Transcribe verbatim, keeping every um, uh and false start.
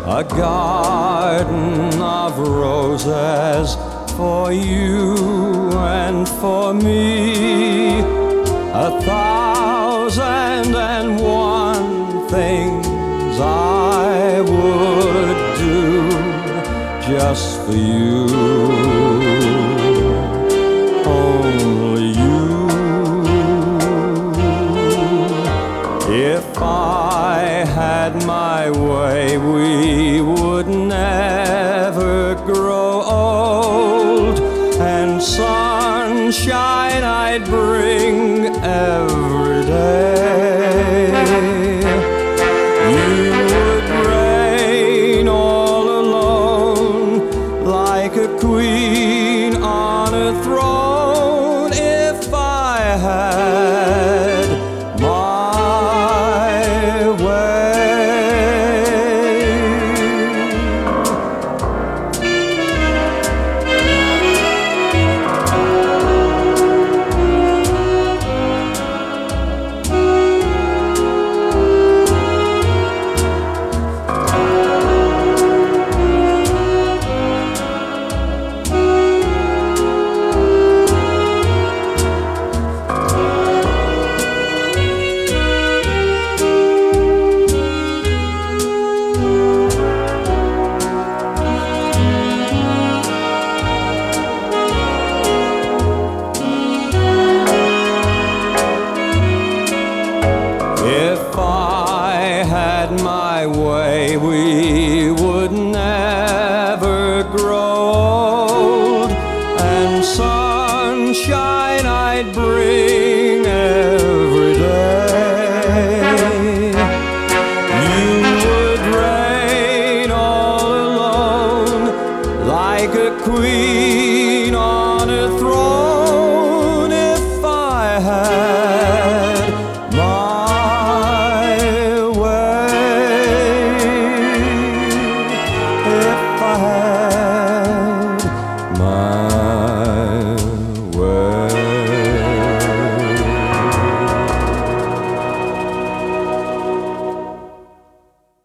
a garden of roses for you and for me, a thousand and one things I would do just for you, only you. If I had my way, we would never grow old, and sunshine I'd bring every day. You would reign all alone like a queen on a throne if I had my way. If I had my way, we would never grow old, and sunshine I'd bring every day. You would reign all alone like a queen